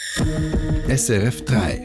SRF 3.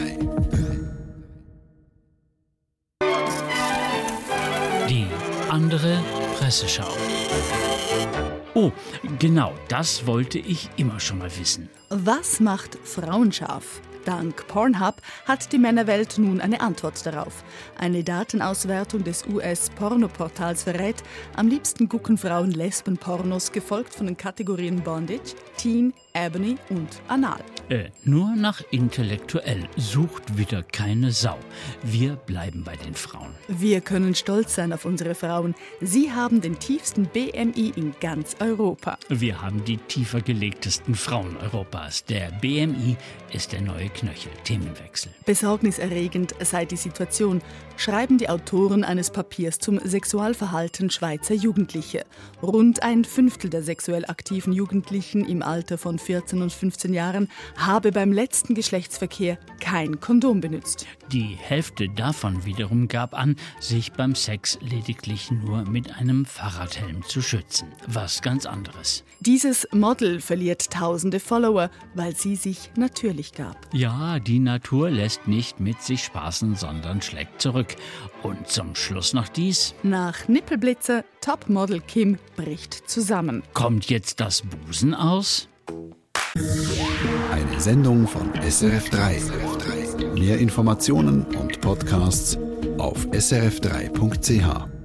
Die andere Presseschau. Oh, genau, das wollte ich immer schon mal wissen. Was macht Frauen scharf? Dank Pornhub hat die Männerwelt nun eine Antwort darauf. Eine Datenauswertung des US-Pornoportals verrät, am liebsten gucken Frauen Lesben-Pornos, gefolgt von den Kategorien Bondage, Teen, Ebony und Anal. Nur nach intellektuell sucht wieder keine Sau. Wir bleiben bei den Frauen. Wir können stolz sein auf unsere Frauen. Sie haben den tiefsten BMI in ganz Europa. Wir haben die tiefer gelegtesten Frauen Europas. Der BMI ist der neue Knöchel. Themenwechsel. Besorgniserregend sei die Situation, schreiben die Autoren eines Papiers zum Sexualverhalten Schweizer Jugendliche. Rund ein Fünftel der sexuell aktiven Jugendlichen im Alter von 14 und 15 Jahren habe beim letzten Geschlechtsverkehr kein Kondom benutzt. Die Hälfte davon wiederum gab an, sich beim Sex lediglich nur mit einem Fahrradhelm zu schützen. Was ganz anderes. Dieses Model verliert tausende Follower, weil sie sich natürlich gab. Ja, die Natur lässt nicht mit sich spaßen, sondern schlägt zurück. Und zum Schluss noch dies. Nach Nippelblitzer, Topmodel Kim bricht zusammen. Kommt jetzt das Busen aus? Eine Sendung von SRF 3. Mehr Informationen und Podcasts auf srf3.ch.